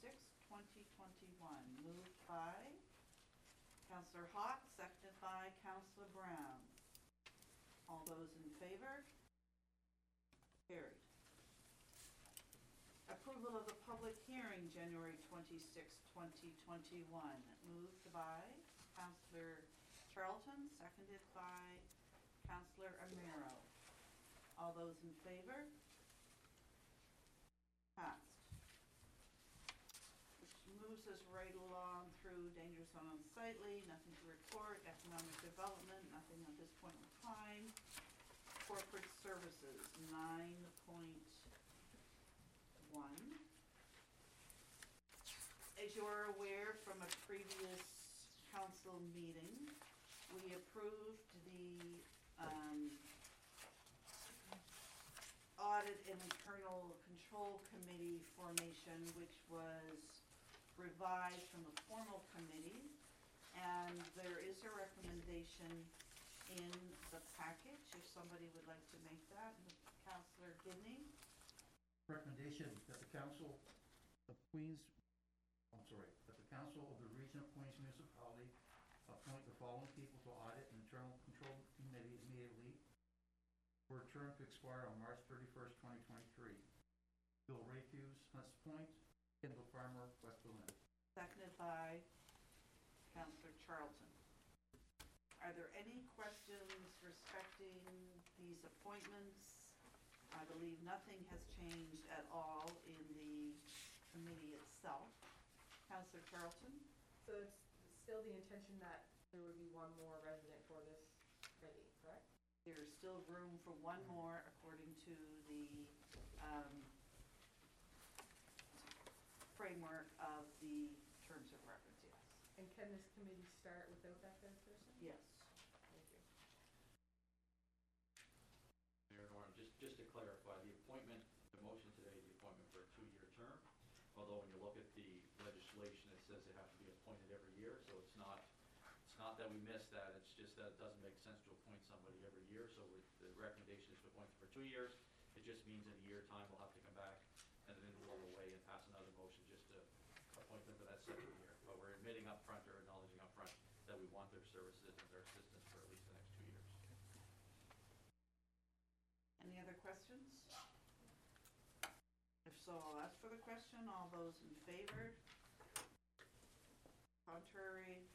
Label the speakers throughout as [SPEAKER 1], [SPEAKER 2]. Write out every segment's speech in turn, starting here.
[SPEAKER 1] 2021. Moved by Councillor Hawk, seconded by Councillor Brown. All those in favor? Carried. Approval of the public hearing, January 26, 2021. Moved by Councillor Charlton, seconded by Councillor Amero. All those in favor? Passed. Which moves us right along through danger zone unsightly, nothing to report, economic development, nothing at this point in time. Corporate services, 9.1. As you're aware from a previous council meeting, we approved the Audit and Internal Control Committee formation, which was revised from the formal committee, and there is a recommendation in the package if somebody would like to make that. Councillor Gidney.
[SPEAKER 2] Recommendation that the Council of the Council of the Region of Queens Municipality appoint the following people to Audit and Internal Control Committee immediately for a term to expire on March 31st, 2023. Bill Rayfuse, Hunts Point; Kendall Farmer, West Berlin.
[SPEAKER 1] Seconded by Councillor Charlton. Are there any questions respecting these appointments? I believe nothing has changed at all in the committee itself. Councillor Charlton?
[SPEAKER 3] So it's still the intention that there would be one more resident for this committee, correct?
[SPEAKER 1] There's still room for one more according to the framework of the terms of reference, yes.
[SPEAKER 3] And can this committee start without that third person?
[SPEAKER 1] Yes.
[SPEAKER 3] Thank you.
[SPEAKER 4] Mayor Norm, just to clarify, the appointment, the motion today, the appointment for a 2-year term, although when you look at the legislation, it says they have to be appointed every year, so it's not that we missed that, it's just that it doesn't make sense to appoint somebody every year, so the recommendation is to appoint them for 2 years. It just means in a year time we'll have to come back and then roll away and pass another motion just to appoint them for that second year. But we're admitting up front or acknowledging up front that we want their services and their assistance for at least the next 2 years.
[SPEAKER 1] Any other questions? If so, I'll ask for the question. All those in favor? Contrary?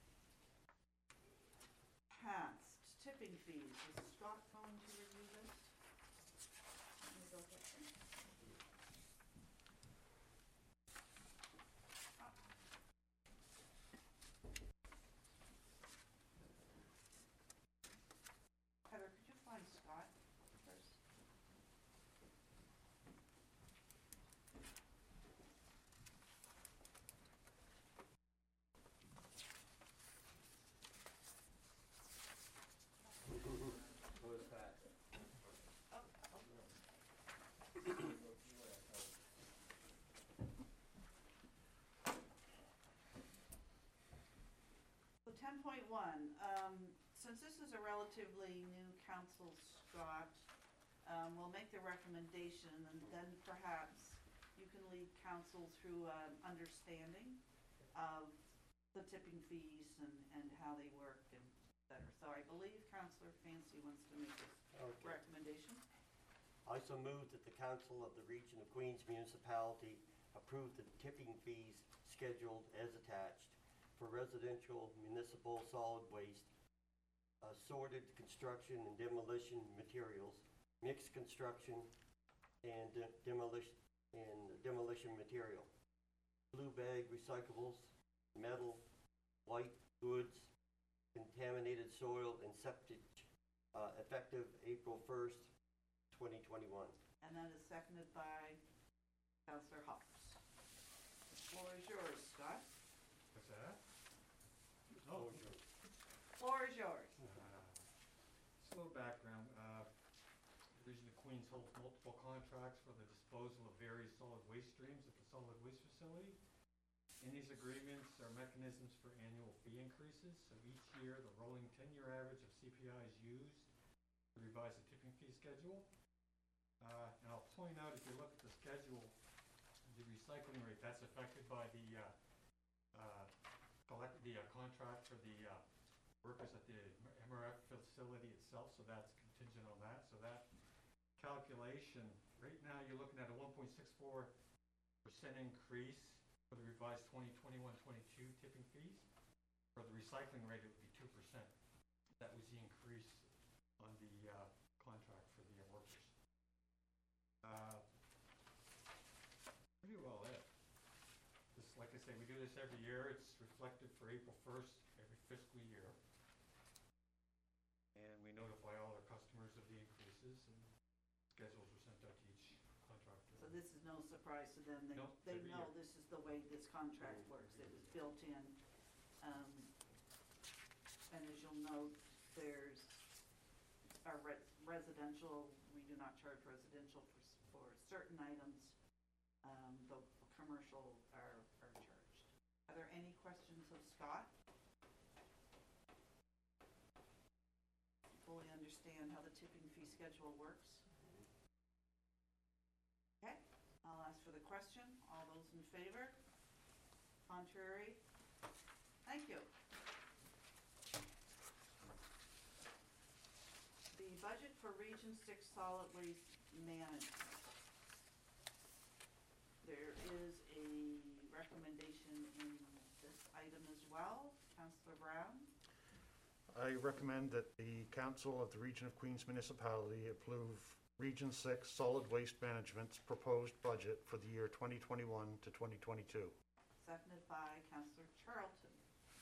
[SPEAKER 1] Passed. Tipping fees. Is Scott going to review this?
[SPEAKER 3] Let me go get them.
[SPEAKER 1] Heather, could you find Scott first?
[SPEAKER 4] What is that?
[SPEAKER 1] So 10.1, since this is a relatively new council, Scott, we'll make the recommendation and then perhaps you can lead council through an understanding of the tipping fees and how they work and et cetera. So I believe Councillor Fancy wants to make this recommendation.
[SPEAKER 5] I so move that the Council of the Region of Queens Municipality approve the tipping fees scheduled as attached for residential municipal solid waste, sorted construction and demolition materials, mixed construction and demolition material, blue bag recyclables, metal, white goods, contaminated soil and septic, effective April 1st, 2021.
[SPEAKER 1] And that is seconded by Councillor Hawks. The floor is yours, Scott.
[SPEAKER 6] What's that?
[SPEAKER 5] Oh.
[SPEAKER 1] Floor is yours.
[SPEAKER 6] Just a little background. The Region of Queens holds multiple contracts for the disposal of various solid waste streams at the solid waste facility. In these agreements are mechanisms for annual fee increases. So each year, the rolling 10-year average of CPI is used to revise the tipping fee schedule. And I'll point out, if you look at the schedule, the recycling rate, that's affected by the contract for the workers at the MRF facility itself, so that's contingent on that. So that calculation, right now, you're looking at a 1.64% increase for the revised 2021-22 tipping fees. For the recycling rate, it would be 2%. That was the increase on the contract for the workers. Pretty well it. This, like I say, we do this every year. It's reflected for April 1st every fiscal year. And we notify all our customers of the increases, and schedules were sent out to each contractor.
[SPEAKER 1] So this is no surprise to them.
[SPEAKER 6] No,
[SPEAKER 1] They
[SPEAKER 6] every
[SPEAKER 1] know
[SPEAKER 6] year.
[SPEAKER 1] this is the way this contract works. It was built in. And as you'll note, there's a residential, we do not charge residential for certain items, though commercial are charged. Are there any questions of Scott? Fully understand how the tipping fee schedule works? Okay, I'll ask for the question. All those in favor? Contrary? Thank you. The budget for Region 6 Solid Waste Management. There is a recommendation in this item as well. Councillor Brown?
[SPEAKER 2] I recommend that the Council of the Region of Queens Municipality approve Region 6 Solid Waste Management's proposed budget for the year 2021 to 2022.
[SPEAKER 1] Seconded by Councillor Charlton.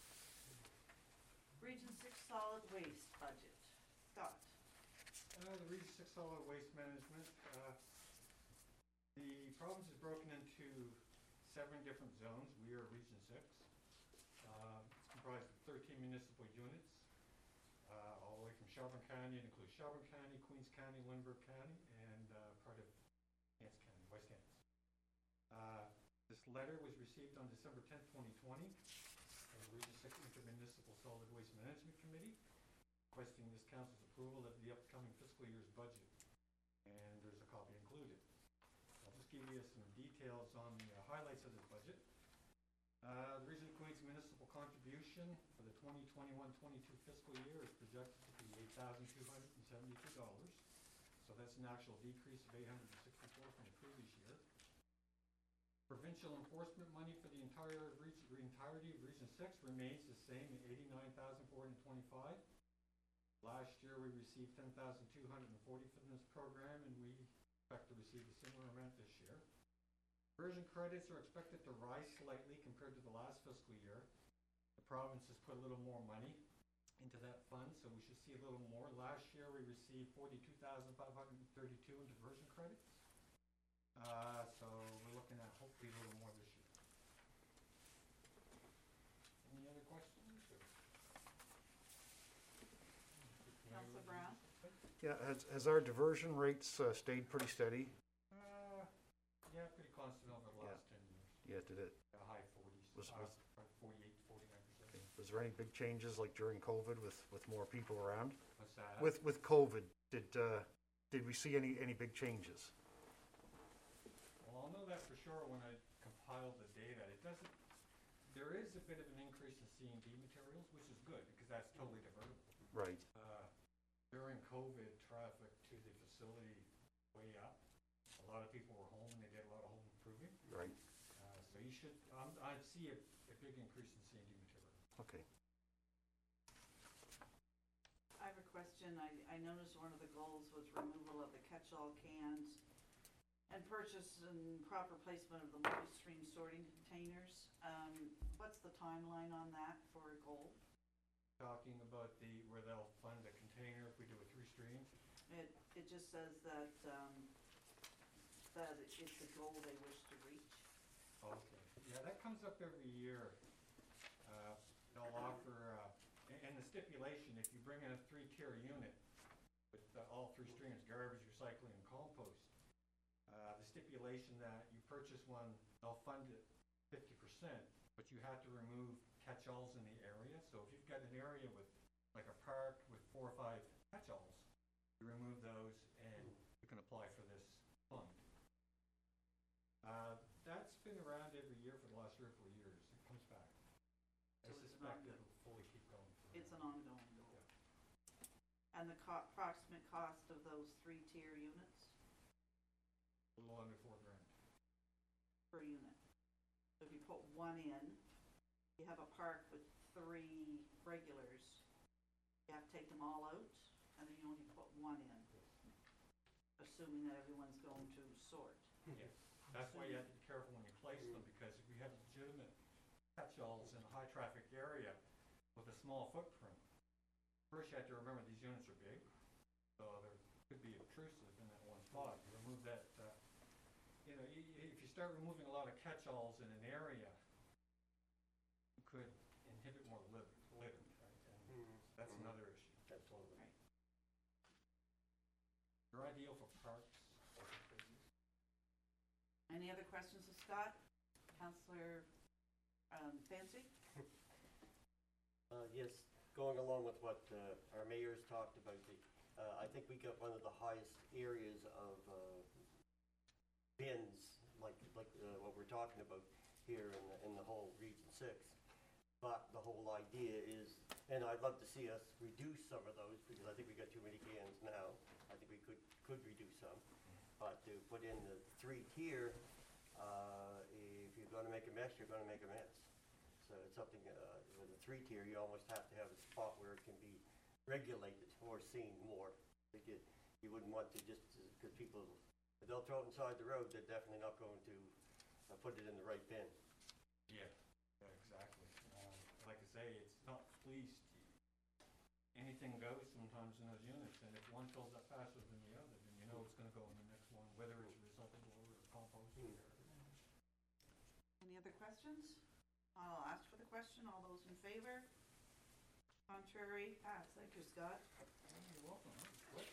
[SPEAKER 1] Region 6 Solid Waste Budget. Scott?
[SPEAKER 6] The Region 6 Solid Waste Management, the province is broken into 7 different zones. We are Region 6. It's comprised of 13 municipal units, all the way from Shelburne County. It includes Shelburne County, Queens County, Lindbergh County, and part of Hants County, West Hants. This letter was received on December 10th, 2020, from the Region 6 Intermunicipal Solid Waste Management Committee, requesting this council's approval of the upcoming fiscal year's budget, and there's a copy included. I'll just give you some details on the highlights of this budget. The Region of Queens municipal contribution for the 2021-22 fiscal year is projected to be $8,272, so that's an actual decrease of $864 from the previous year. Provincial enforcement money for the entirety of Region 6 remains the same at $89,425. Last year we received $10,240 from this program, and we expect to receive a similar amount this year. Diversion credits are expected to rise slightly compared to the last fiscal year. The province has put a little more money into that fund, so we should see a little more. Last year we received $42,532 in diversion credits. So we're looking at hopefully a little more this year. Any other questions?
[SPEAKER 1] Councillor Brown?
[SPEAKER 2] Yeah, has our diversion rates stayed pretty steady?
[SPEAKER 6] Yeah, pretty constant over the last 10 years.
[SPEAKER 2] Yeah, did it?
[SPEAKER 6] High 40s,
[SPEAKER 2] Was-
[SPEAKER 6] 48, 49%.
[SPEAKER 2] Was there any big changes like during COVID with more people around?
[SPEAKER 6] What's that?
[SPEAKER 2] With COVID, did we see any big changes?
[SPEAKER 6] Well, I'll know that for sure when I compile the data. There is a bit of an increase in C&D materials, which is good because that's totally divertible.
[SPEAKER 2] Right.
[SPEAKER 6] During COVID, traffic to the facility way up. A lot of people were home and they did a lot of home improving.
[SPEAKER 2] Right.
[SPEAKER 6] So you should, I'd see a big increase in C&D material.
[SPEAKER 2] Okay.
[SPEAKER 1] I have a question. I noticed one of the goals was removal of the catch-all cans and purchase and proper placement of the multi-stream sorting containers. What's the timeline on that for a goal?
[SPEAKER 6] Talking about where they'll fund a container if we do a 3-stream.
[SPEAKER 1] It just says that it's a goal they wish to reach.
[SPEAKER 6] Okay. Yeah, that comes up every year. They'll offer, and the stipulation, if you bring in a 3-tier unit with all 3 streams, garbage, recycling, and compost, the stipulation that you purchase one, they'll fund it 50%, but you have to remove catch-alls in the area. So if you've got an area with, like a park with 4 or 5 catch-alls, you remove those and you can apply for this fund. That's been around every year for the last 3 or 4 years. It comes back. I
[SPEAKER 1] So it's
[SPEAKER 6] suspect
[SPEAKER 1] not
[SPEAKER 6] it'll
[SPEAKER 1] an ongoing goal. And the approximate cost of those 3-tier units
[SPEAKER 6] A little under $4,000.
[SPEAKER 1] per unit. So if you put one in, you have a park with 3 regulars, you have to take them all out, and then you only put one in, assuming that everyone's going to sort.
[SPEAKER 6] Yeah, that's why you have to be careful when you place them, because if you have legitimate catch-alls in a high-traffic area with a small footprint, first you have to remember these units are big, so there could be obtrusive in that one spot. You remove that, if you start removing a lot of catch-alls in an area, you could inhibit more living, right? And that's another issue.
[SPEAKER 5] Absolutely.
[SPEAKER 1] Right.
[SPEAKER 6] They're ideal for parks.
[SPEAKER 1] Any other questions of Scott? Councillor Fancy?
[SPEAKER 5] Yes, going along with what our mayor's talked about, I think we got one of the highest areas of bins, like what we're talking about here in the whole Region 6. But the whole idea is, and I'd love to see us reduce some of those, because I think we got too many cans now. I think we could reduce some. But to put in the 3-tier, if you're gonna make a mess, you're gonna make a mess. So it's something, with a 3-tier, you almost have to have a spot where it can be regulated or seen more. You wouldn't want to just, because people, if they'll throw it inside the road, they're definitely not going to put it in the right bin.
[SPEAKER 6] Yeah, exactly. Like I say, it's not fleeced. Anything goes sometimes in those units, and if one fills up faster than the other, then you know it's gonna go in the next one, whether it's recyclable or compost or
[SPEAKER 1] Any other questions? I'll ask for the question. All those in favor? Contrary? Pass. Thank you, Scott.
[SPEAKER 6] You're welcome. That was quick.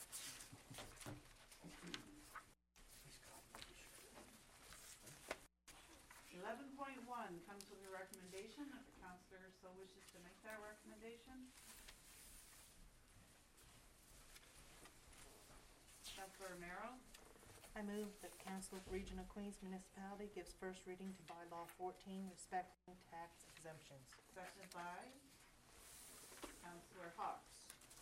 [SPEAKER 1] 11.1 comes with a recommendation, if the councillor so wishes to make that recommendation. Councillor Romero,
[SPEAKER 7] I move that Council of Region of Queens Municipality gives first reading to bylaw 14 respecting tax exemptions.
[SPEAKER 1] seconded by Councillor Hawks.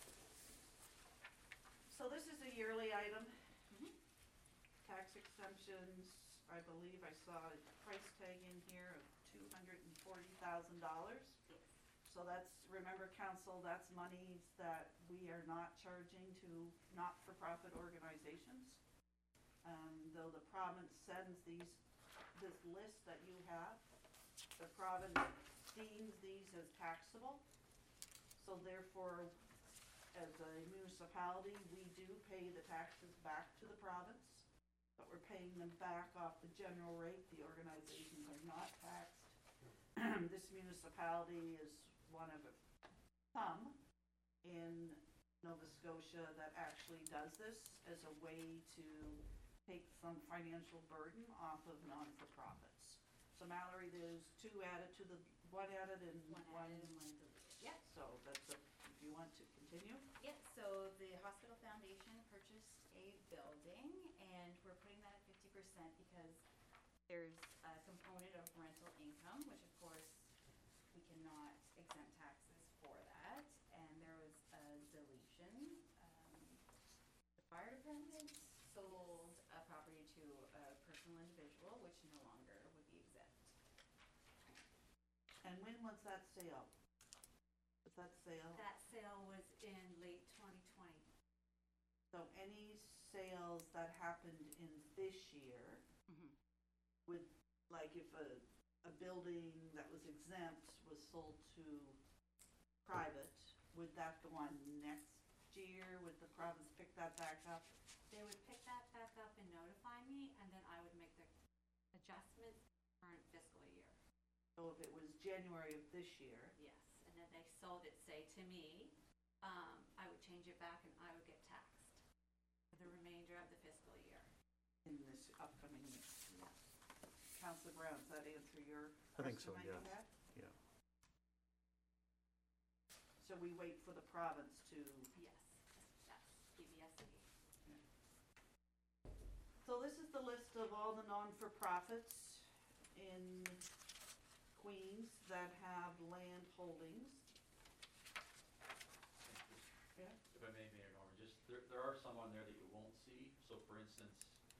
[SPEAKER 1] So this is a yearly item. Tax exemptions, I believe I saw a price tag in here of $240,000. So that's, remember council, that's monies that we are not charging to not-for-profit organizations. Though the province sends this list that you have, the province deems these as taxable. So therefore, as a municipality, we do pay the taxes back to the province, but we're paying them back off the general rate. The organizations are not taxed. This municipality is one of some in Nova Scotia that actually does this as a way to take some financial burden off of non-for-profits. So Mallory, there's one added and
[SPEAKER 8] One added and one deleted. Yep.
[SPEAKER 1] So that's if you want to continue.
[SPEAKER 8] Yep, so the Hospital Foundation purchased a building, and we're putting that at 50% because there's a component of rental income, which of course we cannot exempt taxes for that, and there was a deletion. The fire department sold a property to a personal individual, which no longer would be exempt.
[SPEAKER 1] And when was that sale? Was that sale?
[SPEAKER 8] That sale was in late 2020.
[SPEAKER 1] So any sales that happened in this year would, like if a building that was exempt was sold to private, would that go on next year? Would the province pick that back up?
[SPEAKER 8] They would pick that back up and notify me, and then I would make the adjustments current fiscal year.
[SPEAKER 1] So if it was January of this year,
[SPEAKER 8] Yes, and then they sold it, say, to me, I would change it back and I would get taxed for the remainder of the fiscal year.
[SPEAKER 1] in this upcoming year.
[SPEAKER 8] Yes.
[SPEAKER 1] Councillor Brown, does that answer your
[SPEAKER 9] I think so,
[SPEAKER 1] question that you
[SPEAKER 9] yes.
[SPEAKER 1] had?
[SPEAKER 9] Yeah.
[SPEAKER 1] So we wait for the province to,
[SPEAKER 8] Yes, that's PBSC.
[SPEAKER 1] so this is the list of all the non-for-profits in Queens that have land holdings.
[SPEAKER 4] on there that you won't see. So for instance,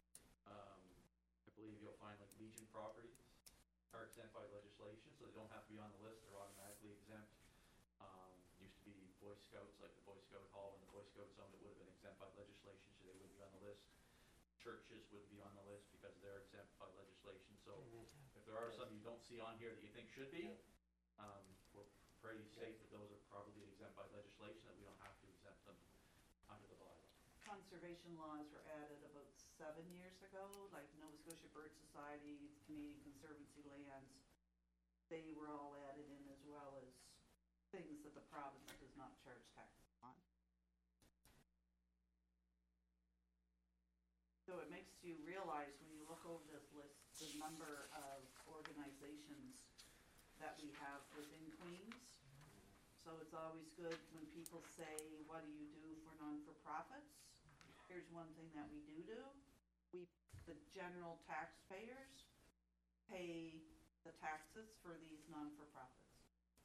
[SPEAKER 4] I believe you'll find like Legion properties are exempt by legislation, so they don't have to be on the list, they're automatically exempt. Used to be Boy Scouts, like the Boy Scout Hall and the Boy Scout Zone, that would have been exempt by legislation, so they wouldn't be on the list. Churches wouldn't be on the list because they're exempt by legislation, so if there are some you don't see on here that you think should be, we're pretty safe that those are probably exempt by legislation, that we don't have to exempt them under the bylaw.
[SPEAKER 1] Conservation laws were added about 7 years ago, like Nova Scotia Bird Society, Canadian Conservancy lands. They were all added in, as well as things that the province does not charge taxes on. So it makes you realize, when you look over this list, the number of organizations that we have within Queens. So it's always good when people say, what do you do for non-for-profits? Here's one thing that we do. The general taxpayers pay the taxes for these non-for-profits.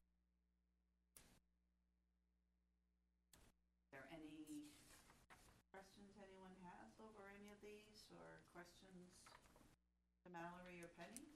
[SPEAKER 1] Are there any questions anyone has over any of these, or questions to Mallory or Penny?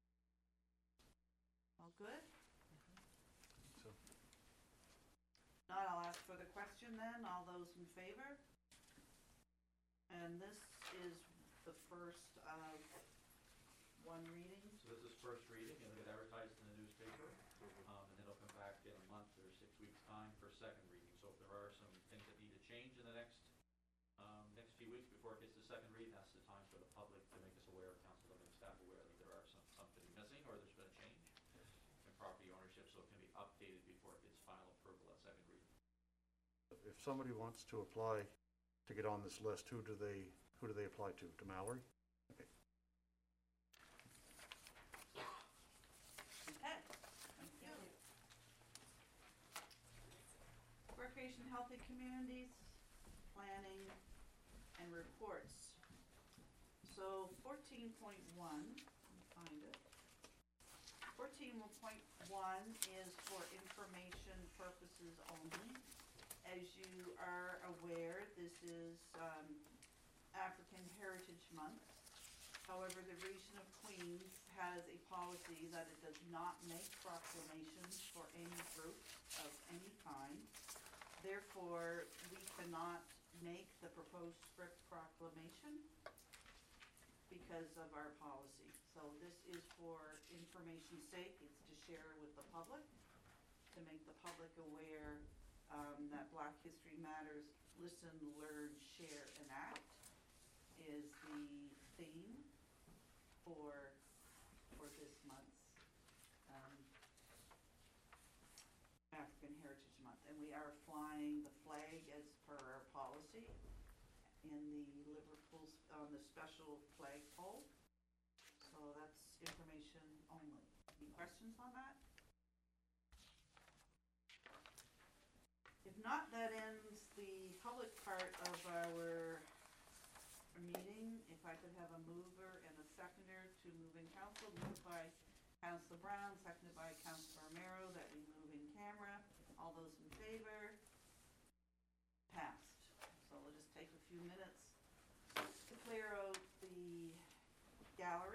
[SPEAKER 1] All good?
[SPEAKER 2] So,
[SPEAKER 1] Not, I'll ask for the question then. All those in favor? And this is the first of one reading.
[SPEAKER 4] So this is first reading, it'll get advertised in the newspaper, and then it'll come back in a month or 6 weeks' time for second reading. So if there are some things that need to change in the next few weeks before it gets to second reading, that's the time for the public to make us aware, council to make staff aware that there are something missing, or there's been a change in property ownership, so it can be updated before it gets final approval at second reading.
[SPEAKER 9] If somebody wants to apply to get on this list, who do they apply to? To Mallory? Okay.
[SPEAKER 1] Okay, thank you. Recreation, Healthy Communities, Planning, and Reports. So 14.1, let me find it. 14.1 is for information purposes only. As you are aware, this is African Heritage Month. However, the Region of Queens has a policy that it does not make proclamations for any group of any kind. Therefore, we cannot make the proposed script proclamation because of our policy. So this is for information's sake. It's to share with the public, to make the public aware that Black History Matters, Listen, Learn, Share, and Act is the theme for this month's African Heritage Month. And we are flying the flag as per our policy in the Liverpool, on the special flagpole. So that's information only. Any questions on that? If not, that ends the public part of our meeting. If I could have a mover and a seconder to move in council, moved by Councilor Brown, seconded by Councilor Romero, that we move in camera. All those in favor? Passed. So we'll just take a few minutes to clear out the gallery.